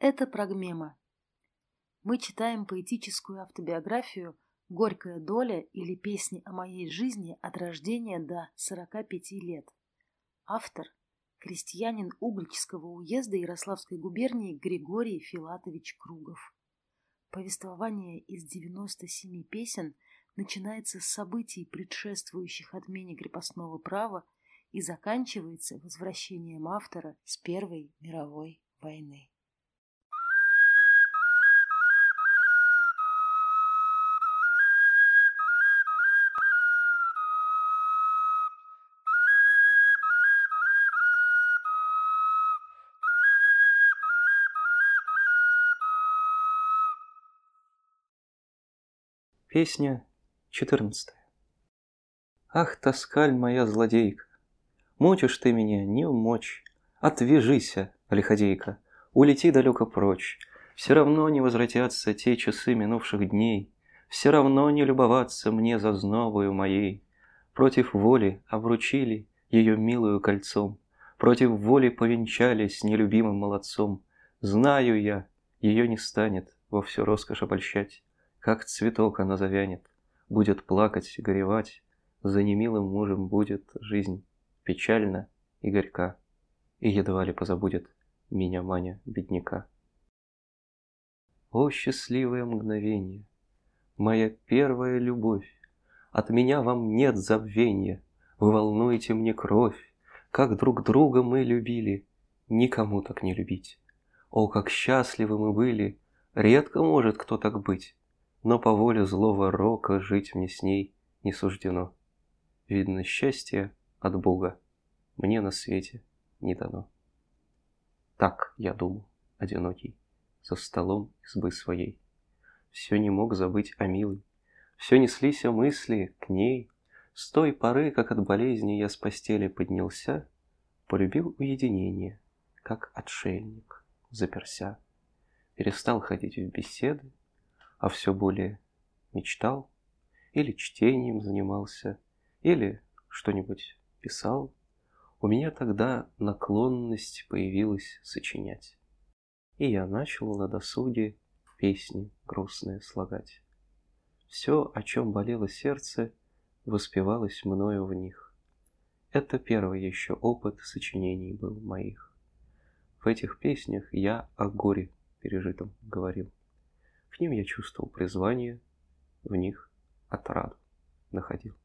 Это Прогмема. Мы читаем поэтическую автобиографию «Горькая доля» или песни о моей жизни от рождения до 45 лет. Автор – крестьянин Угличского уезда Ярославской губернии Григорий Филатович Кругов. Повествование из 97 песен начинается с событий, предшествующих отмене крепостного права, и заканчивается возвращением автора с Первой мировой войны. Песня 14. Ах, тоскаль моя злодейка, мучишь ты меня не умочь. Отвяжися, лиходейка, улети далеко прочь. Все равно не возвратятся те часы минувших дней, все равно не любоваться мне зазнобою моей. Против воли обручили ее милую кольцом, против воли повенчались с нелюбимым молодцом. Знаю я, ее не станет во всю роскошь обольщать. Как цветок она завянет, будет плакать, горевать, за немилым мужем будет жизнь печальна и горька, и едва ли позабудет меня Маня бедняка. О, счастливое мгновенье, моя первая любовь, от меня вам нет забвенья, вы волнуете мне кровь, как друг друга мы любили, никому так не любить. О, как счастливы мы были, редко может кто так быть. Но по воле злого рока жить мне с ней не суждено. Видно, счастье от Бога мне на свете не дано. Так я думал, одинокий, за столом избы своей. Все не мог забыть о милой, все неслись мысли к ней. С той поры, как от болезни я с постели поднялся, полюбил уединение, как отшельник, заперся. Перестал ходить в беседы, а все более мечтал, или чтением занимался, или что-нибудь писал. У меня тогда наклонность появилась сочинять, и я начал на досуге песни грустные слагать. Все, о чем болело сердце, воспевалось мною в них. Это первый еще опыт сочинений был моих. В этих песнях я о горе пережитом говорил. К ним я чувствовал призвание, в них отраду находил.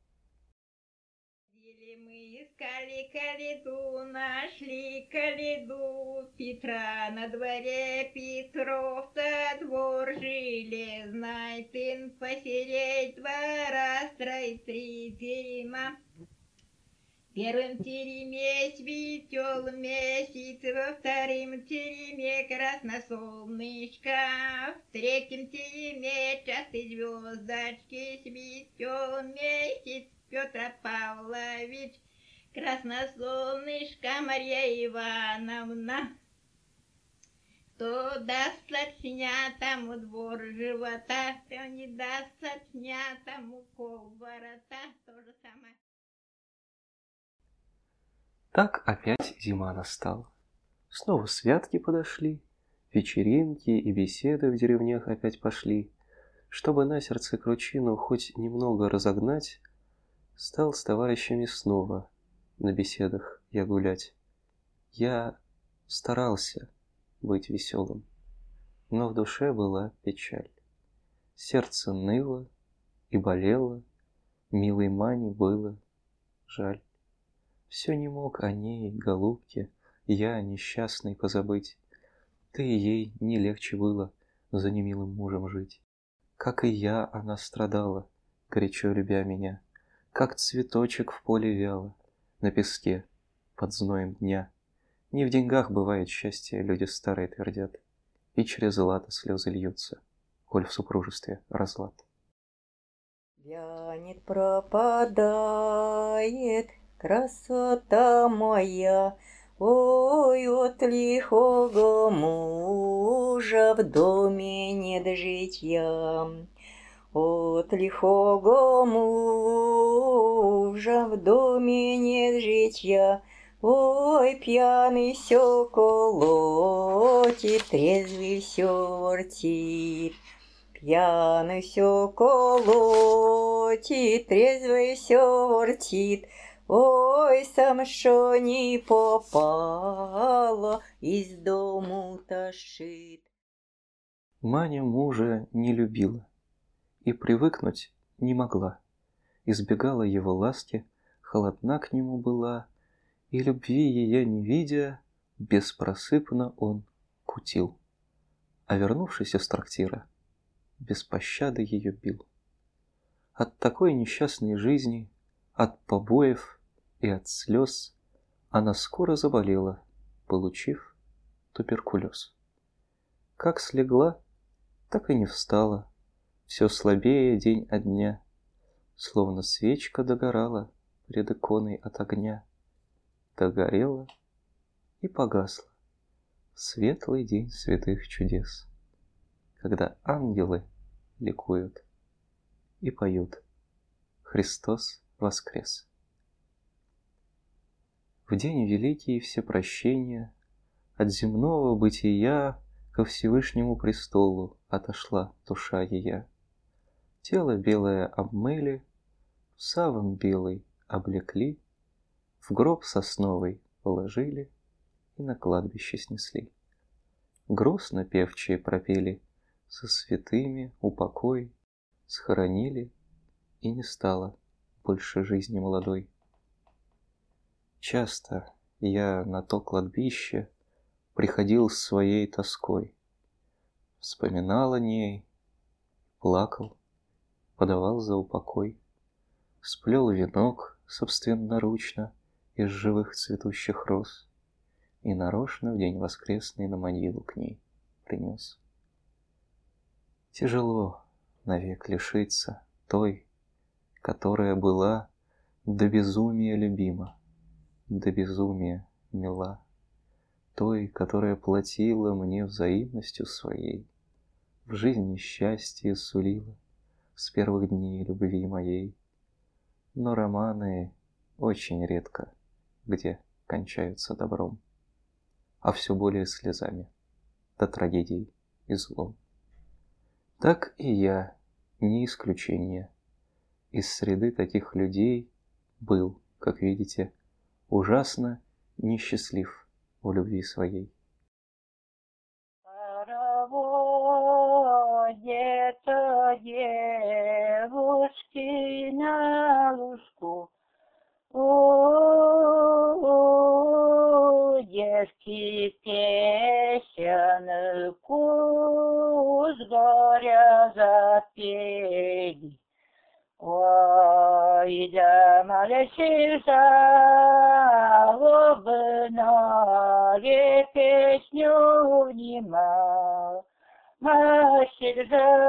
Мы искали коляду, нашли коляду Петра на дворе Петров-то двор железный, тын посереть двора строить 3 терема. В первом тереме светел месяц, во втором тереме красносолнышко, в третьем тереме частые звездочки, светел месяц Петр Павлович, красносолнышко Марья Ивановна. Кто даст от сня, тому двор живота, кто не даст от сня, тому кол ворота. То же самое. Так опять зима настала. Снова святки подошли, вечеринки и беседы в деревнях опять пошли. Чтобы на сердце кручину хоть немного разогнать, стал с товарищами снова на беседах я гулять. Я старался быть веселым, но в душе была печаль. Сердце ныло и болело, милой Мане было жаль. Все не мог о ней, голубке, я несчастный позабыть. Да и ей не легче было за немилым мужем жить. Как и я, она страдала, горячо любя меня, как цветочек в поле вяло, на песке, под зноем дня. Не в деньгах бывает счастье, люди старые твердят, и через лато слезы льются, коль в супружестве разлад. Вянет, пропадает красота моя, ой, от лихого мужа в доме нет житья. От лихого мужа в доме нет житья, Ой, пьяный все колотит, трезвый все вертит. Пьяный все колотит, трезвый все вертит. Ой, сам шо не попало, из дому тащит. Маня мужа не любила и привыкнуть не могла. Избегала его ласки, холодна к нему была, и любви ее не видя, беспросыпно он кутил. А вернувшись из трактира, без пощады ее бил. От такой несчастной жизни, от побоев и от слез она скоро заболела, получив туберкулез. Как слегла, так и не встала, все слабее день от дня, словно свечка догорала пред иконой от огня. Догорела и погасла в светлый день святых чудес, когда ангелы ликуют и поют «Христос воскрес». В день великий всепрощения от земного бытия ко Всевышнему престолу отошла душа ея. Тело белое обмыли, в саван белый облекли, в гроб сосновый положили и на кладбище снесли. Грустно певчие пропели, со святыми упокой, схоронили, и не стало больше жизни молодой. Часто я на то кладбище приходил с своей тоской, вспоминал о ней, плакал, подавал за упокой, сплел венок собственноручно из живых цветущих роз и нарочно в день воскресный на могилу к ней принес. Тяжело навек лишиться той, которая была до безумия любима, до безумия мила, той, которая платила мне взаимностью своей, в жизни счастье сулила с первых дней любви моей. Но романы очень редко где кончаются добром, а все более слезами, до трагедий и злом. Так и я не исключение. Из среды таких людей был, как видите, ужасно несчастлив в любви своей. Пароводятся девушки на лужку. О, девки песенку с горя запели. Ой, да молодцы, обнали песню внимал. Мастер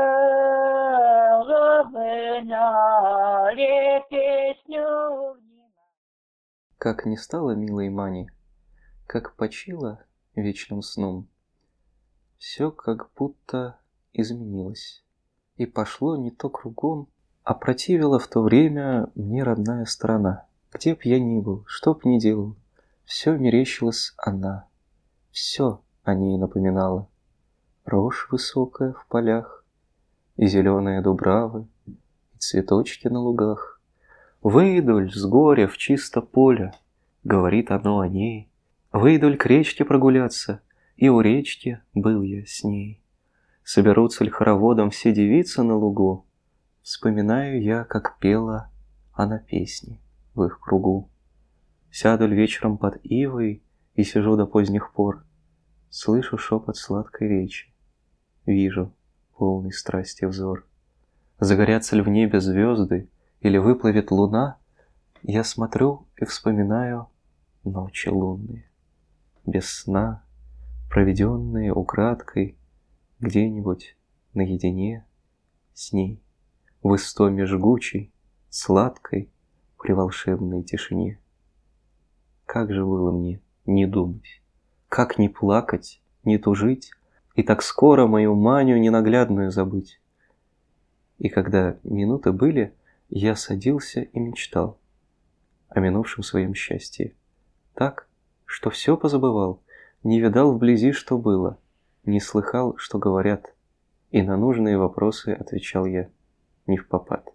обнали песню внимал. Как не стало милой Мани, как почила вечным сном, все как будто изменилось и пошло не то кругом, а противила в то время мне родная страна. Где б я ни был, что б ни делал, все мерещилась она, все о ней напоминало. Рожь высокая в полях, и зеленые дубравы, и цветочки на лугах. Выйдуль с горя в чисто поле, говорит оно о ней. Выйдуль к речке прогуляться, и у речки был я с ней. Соберутся ль хороводом все девицы на лугу, вспоминаю я, как пела она песни в их кругу. Сяду ль вечером под ивой и сижу до поздних пор, слышу шепот сладкой речи, вижу полный страсти взор. Загорятся ль в небе звезды или выплывет луна, я смотрю и вспоминаю ночи лунные, без сна, проведенные украдкой где-нибудь наедине с ней, в истоме жгучей, сладкой, при волшебной тишине. Как же было мне не думать, как не плакать, не тужить, и так скоро мою Маню ненаглядную забыть. И когда минуты были, я садился и мечтал о минувшем своем счастье, так, что все позабывал, не видал вблизи, что было, не слыхал, что говорят, и на нужные вопросы отвечал я невпопад.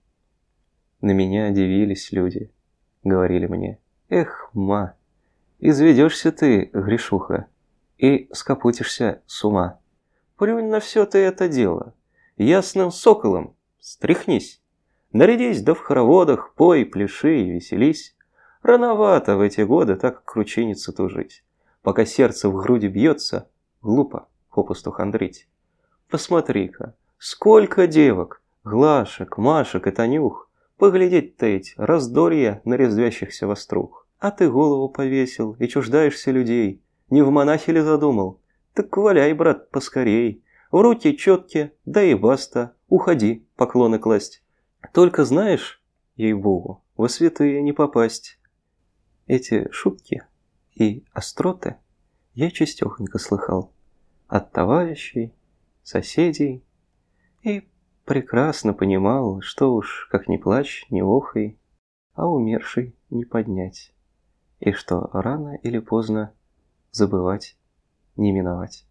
На меня дивились люди, говорили мне: «Эх, ма, изведешься ты, грешуха, и скопутишься с ума. Плюнь на все ты это дело, ясным соколом стряхнись, нарядись да в хороводах, пой, пляши и веселись. Рановато в эти годы так кручиниться тужить. Пока сердце в груди бьется, глупо попусту хандрить. Посмотри-ка, сколько девок, Глашек, Машек и Танюх, поглядеть-то эти раздолья на резвящихся вострух. А ты голову повесил и чуждаешься людей. Не в монахи ли задумал? Так валяй, брат, поскорей. В руки четки, да и баста, уходи поклоны класть. Только знаешь, ей-богу, во святые не попасть». Эти шутки и остроты я частехонько слыхал от товарищей, соседей, и прекрасно понимал, что уж как ни плачь, ни охай, а умерший не поднять, и что рано или поздно забывать не миновать.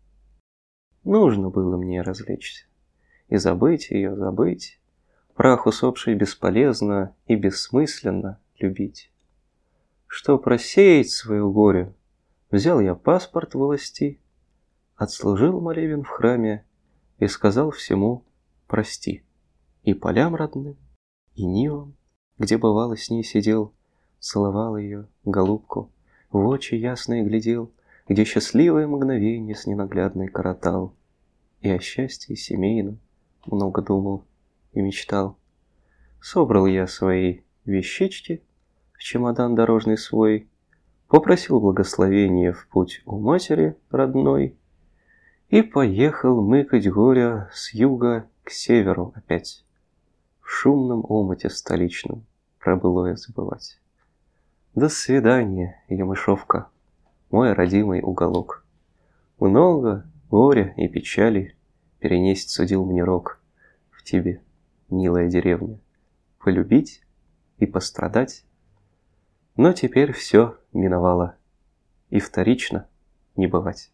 Нужно было мне развлечься и забыть ее, забыть, прах усопший бесполезно и бессмысленно любить. Чтоб рассеять свою горе, взял я паспорт власти, отслужил молебен в храме и сказал всему прости. И полям родным, и нивам, где бывало с ней сидел, целовал ее, голубку, в очи ясные глядел, где счастливое мгновенье с ненаглядной коротал, и о счастье семейном много думал и мечтал. Собрал я свои вещички в чемодан дорожный свой, попросил благословения в путь у матери родной и поехал мыкать горя с юга к северу опять, в шумном омуте столичном про былое забывать. До свидания, Ямышовка, мой родимый уголок. Много горя и печали перенесть судил мне рок в тебе, милая деревня, полюбить и пострадать. Но теперь все миновало, и вторично не бывать.